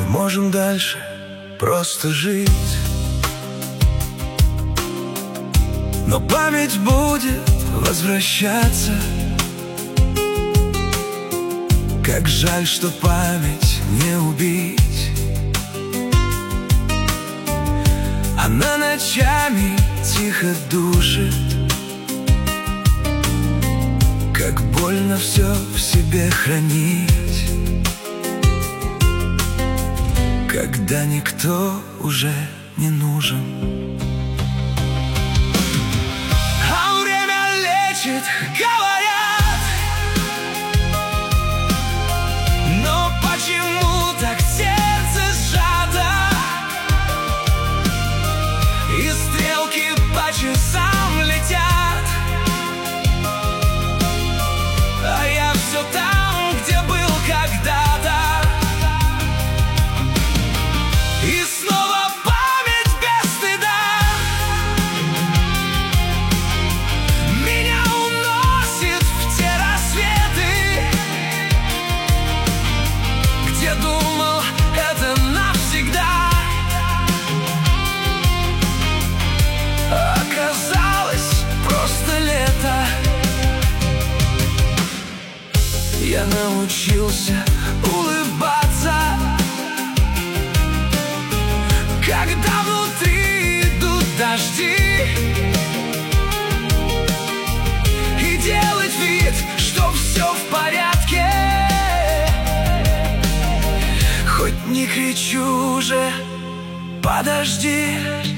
можем дальше просто жить. Но память будет возвращаться. Как жаль, что память не убить. Она ночами тихо душит. Как больно все в себе хранить, когда никто уже не нужен. А время лечит, говорят, но почему так сердце сжато? И стрелки по часам летят, а я все там, где был когда-то. И снова память без стыда меня уносит в те рассветы, где думал, это навсегда. Оказалось, просто лето. Я научился улыбаться, когда внутри идут дожди, и делать вид, что все в порядке. Хоть не кричу уже, подожди.